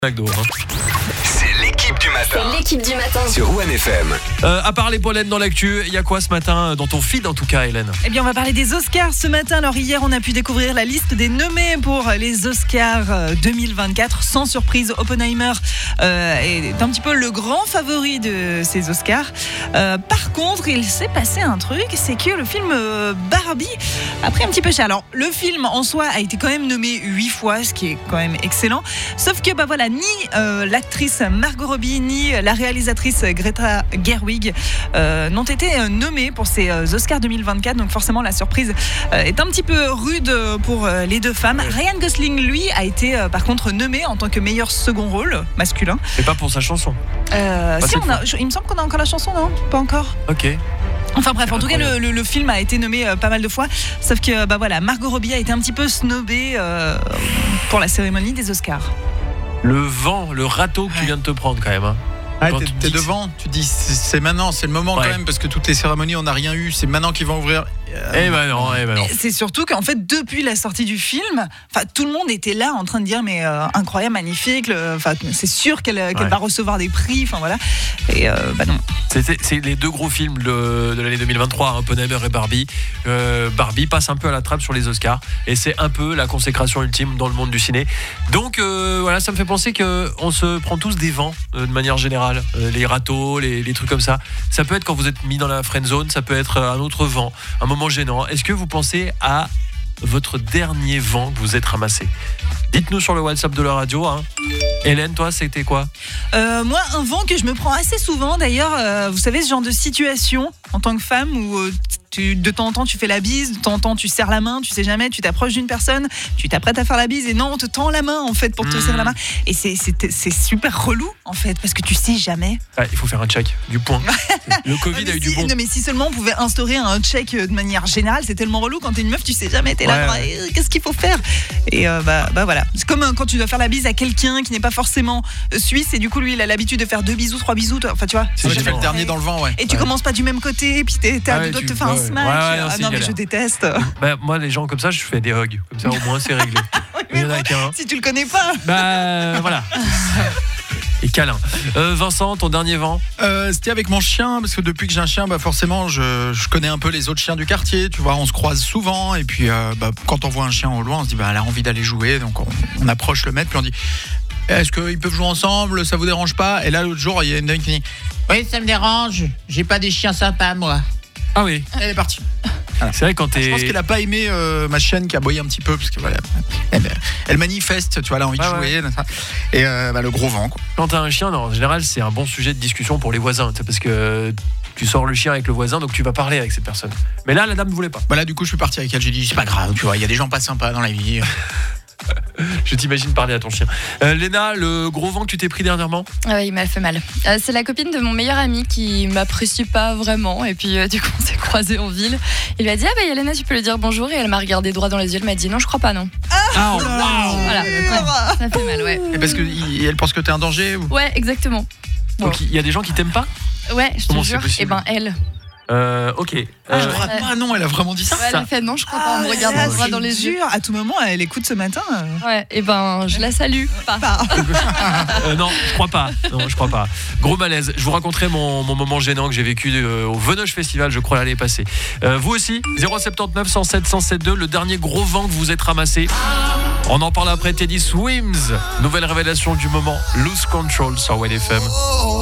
McDo. C'est l'équipe du matin. Sur One FM. À part les pollens dans l'actu, il y a quoi ce matin dans ton feed en tout cas, Hélène? Eh bien, on va parler des Oscars ce matin. Alors hier, on a pu découvrir la liste des nommés pour les Oscars 2024. Sans surprise, Oppenheimer est un petit peu le grand favori de ces Oscars. Par contre, il s'est passé un truc, c'est que le film Barbie a pris un petit peu cher. Alors, le film en soi a été quand même nommé 8 fois, ce qui est quand même excellent. Sauf que, ni l'actrice Margot Robbie, ni la réalisatrice Greta Gerwig n'ont été nommées pour ces Oscars 2024. Donc forcément, la surprise est un petit peu rude pour les deux femmes. Ryan Gosling, lui, a été par contre nommé en tant que meilleur second rôle masculin. Et pas pour sa chanson. Il me semble qu'on a encore la chanson, non? Pas encore. Ok. Enfin bref, en tout cas, le film a été nommé pas mal de fois. Sauf que Margot Robbie a été un petit peu snobée pour la cérémonie des Oscars. Le vent, le râteau que tu viens de te prendre quand même. Hein. T'es devant, tu dis c'est maintenant, c'est le moment quand même, parce que toutes les cérémonies on n'a rien eu, c'est maintenant qu'ils vont ouvrir. Non. C'est surtout qu'en fait depuis la sortie du film, tout le monde était là en train de dire mais incroyable, magnifique, c'est sûr qu'elle va recevoir des prix, et non. C'est les deux gros films de l'année 2023, Oppenheimer et Barbie. Barbie passe un peu à la trappe sur les Oscars et c'est un peu la consécration ultime dans le monde du ciné. Donc ça me fait penser qu'on se prend tous des vents de manière générale. Les râteaux, les trucs comme ça. Ça peut être quand vous êtes mis dans la friend zone, ça peut être un autre vent, un moment gênant. Est-ce que vous pensez à votre dernier vent que vous êtes ramassé? Dites-nous sur le WhatsApp de la radio. Hélène, toi, c'était quoi? Moi, un vent que je me prends assez souvent. D'ailleurs, vous savez, ce genre de situation en tant que femme où de temps en temps tu fais la bise, de temps en temps tu serres la main, tu sais jamais, tu t'approches d'une personne, tu t'apprêtes à faire la bise et non, on te tend la main en fait pour te serrer la main. Et c'est super relou en fait parce que tu sais jamais. Il faut faire un check du point. Le Covid a eu du bon. Non mais si seulement on pouvait instaurer un check de manière générale, c'est tellement relou quand t'es une meuf, tu sais jamais, t'es là, qu'est-ce qu'il faut faire? Et voilà. C'est comme quand tu dois faire la bise à quelqu'un qui n'est pas forcément suisse et du coup lui il a l'habitude de faire 2 bisous, 3 bisous, tu vois. J'ai fait le dernier dans le vent, Et tu commences pas du même côté et puis t'es à deux doigts de te faire un smash. Non mais je déteste. Moi les gens comme ça, je fais des hugs. Comme ça au moins c'est réglé. Mais si tu le connais pas. Voilà. Et câlin. Vincent, ton dernier vent? C'était avec mon chien, parce que depuis que j'ai un chien, forcément je connais un peu les autres chiens du quartier, tu vois, on se croise souvent et puis quand on voit un chien au loin, on se dit elle a envie d'aller jouer, donc on approche le maître puis on dit est-ce qu'ils peuvent jouer ensemble, ça vous dérange pas? Et là l'autre jour il y a une dame qui dit oui ça me dérange, j'ai pas des chiens sympas moi. Ah oui. Elle est partie. Voilà. C'est vrai quand je pense qu'elle a pas aimé ma chienne qui a aboyé un petit peu parce que elle manifeste, tu vois, elle a envie de jouer. Et le gros vent quoi. Quand t'as un chien, en général c'est un bon sujet de discussion pour les voisins, parce que tu sors le chien avec le voisin, donc tu vas parler avec cette personne. Mais là la dame ne voulait pas. Là du coup je suis parti avec elle, j'ai dit c'est pas grave, tu vois, il y a des gens pas sympas dans la vie. Je t'imagine parler à ton chien. Léna, le gros vent que tu t'es pris dernièrement? Oui, il m'a fait mal. C'est la copine de mon meilleur ami qui m'apprécie pas vraiment. Et puis du coup, on s'est croisés en ville. Il lui a dit Léna, tu peux lui dire bonjour. Et elle m'a regardé droit dans les yeux. Elle m'a dit non, je crois pas, non. Voilà. Ça fait mal, ouais. Et parce qu'elle pense que t'es un danger ou... Ouais, exactement. Donc il y a des gens qui t'aiment pas? Ouais, je te jure. Et elle. Ok. Je crois pas, non, elle a vraiment dit ça. Ouais, elle a fait non, je crois pas, en me regardant droit dans les yeux. À tout moment, elle écoute ce matin. Ouais, je la salue. Non, je crois pas. Gros malaise. Je vous raconterai mon moment gênant que j'ai vécu au Venoge Festival, je crois l'année passée. Vous aussi, 079 107 107.2, le dernier gros vent que vous êtes ramassé. On en parle après Teddy Swims. Nouvelle révélation du moment, Lose Control sur One FM.